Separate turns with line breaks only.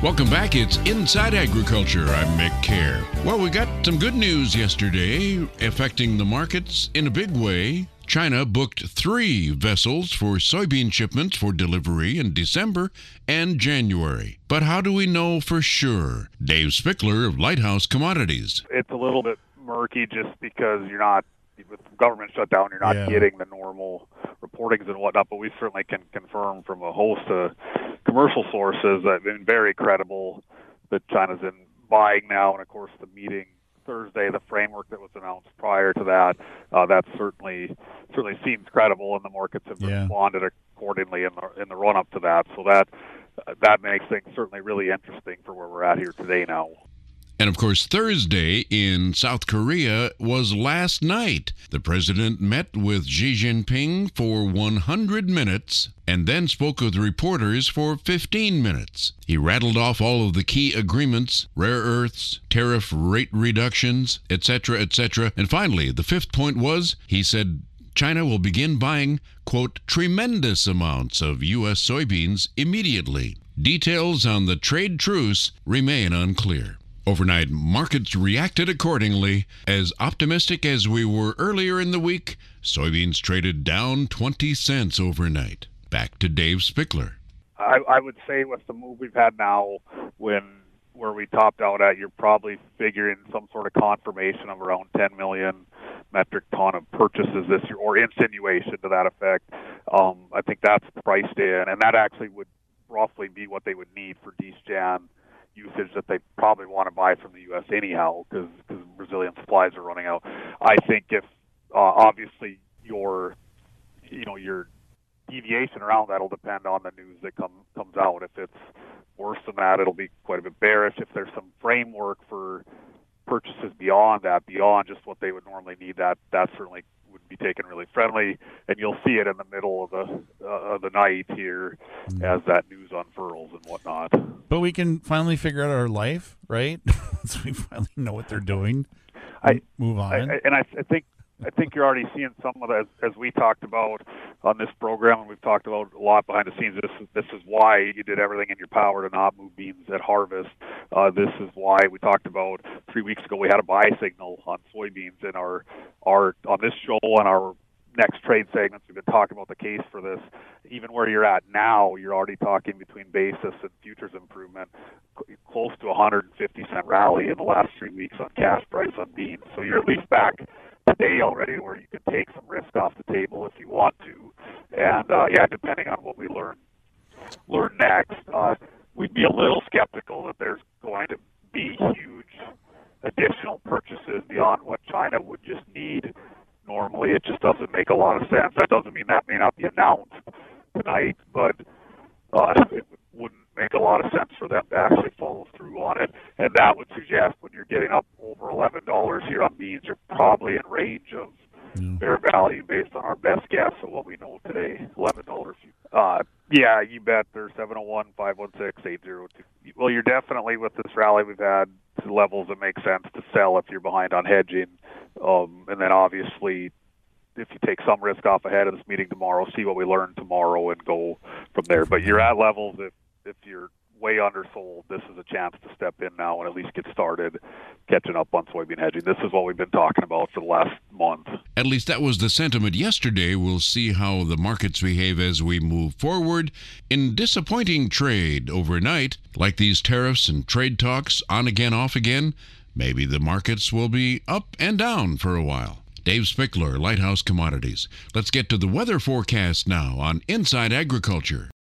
Welcome back. It's Inside Agriculture. I'm Mick Kerr. Well, we got some good news yesterday affecting the markets in a big way. China booked 3 vessels for soybean shipments for delivery in December and January. But how do we know for sure? Dave Spickler of Lighthouse Commodities.
It's a little bit murky just because you're not, with government shutdown, you're not getting the normal reportings and whatnot, but we certainly can confirm from a host of commercial sources that have been very credible that China's in buying now. And of course, the meeting Thursday, the framework that was announced prior to that, that certainly seems credible, and the markets have responded accordingly in the run up to that. So that makes things certainly really interesting for where we're at here today now.
And of course, Thursday in South Korea was last night. The president met with Xi Jinping for 100 minutes and then spoke with reporters for 15 minutes. He rattled off all of the key agreements, rare earths, tariff rate reductions, etc., etc. And finally, the 5th point was, he said, China will begin buying, quote, tremendous amounts of U.S. soybeans immediately. Details on the trade truce remain unclear. Overnight, markets reacted accordingly. As optimistic as we were earlier in the week, soybeans traded down 20 cents overnight. Back to Dave Spickler.
I would say with the move we've had now, where we topped out at, you're probably figuring some sort of confirmation of around 10 million metric ton of purchases this year, or insinuation to that effect. I think that's priced in, and that actually would roughly be what they would need for Jan usage that they probably want to buy from the U.S. anyhow, because Brazilian supplies are running out. I think if obviously your deviation around that will depend on the news that comes out. If it's worse than that, it'll be quite a bit bearish. If there's some framework for purchases beyond just what they would normally need, that certainly would be taken really friendly, and you'll see it in the middle of the night here as that news unfurls and whatnot.
But we can finally figure out our life, right? So we finally know what they're doing. Move on.
I think you're already seeing some of that, as we talked about on this program, and we've talked about a lot behind the scenes. This is why you did everything in your power to not move beans at harvest. This is why we talked about 3 weeks ago we had a buy signal on soybeans in our on this show and our next trade segments. We've been talking about the case for this. Even where you're at now, you're already talking between basis and futures improvement, close to 150-cent rally in the last 3 weeks on cash price on beans. So you're at least back today already where you can take some risk off the table if you want to. And depending on what we learn next, we'd be a little skeptical that there's going to be huge additional purchases beyond what China would just need. Normally, it just doesn't make a lot of sense. That doesn't mean that may not be announced tonight, but it wouldn't make a lot of sense for them to actually follow through on it. And that would suggest when you're getting up over $11 here on beans, you're probably in range of fair value based on our best guess of what we know today, $11. You bet. There's 701-516-802. Well, you're definitely, with this rally we've had, to levels that make sense to sell if you're behind on hedging. And then obviously, if you take some risk off ahead of this meeting tomorrow, see what we learn tomorrow and go from there. But you're at levels, if you're way undersold, this is a chance to step in now and at least get started catching up on soybean hedging. This is what we've been talking about for the last month.
At least that was the sentiment yesterday. We'll see how the markets behave as we move forward. In disappointing trade overnight, like these tariffs and trade talks on again, off again, maybe the markets will be up and down for a while. Dave Spickler, Lighthouse Commodities. Let's get to the weather forecast now on Inside Agriculture.